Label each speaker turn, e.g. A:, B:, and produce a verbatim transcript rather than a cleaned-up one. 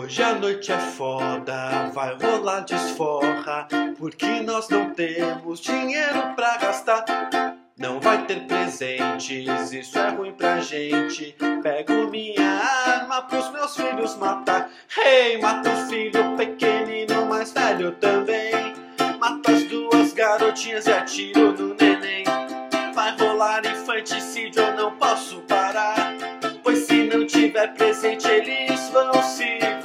A: Hoje a noite é foda, vai rolar desforra, porque nós não temos dinheiro pra gastar. Não vai ter presentes, isso é ruim pra gente. Pego minha arma pros meus filhos matar. Hey, mata o filho pequenino, mais velho também. Mato as duas garotinhas e atiro no neném. Vai rolar infanticídio, eu não posso parar, pois se não tiver presente eles vão se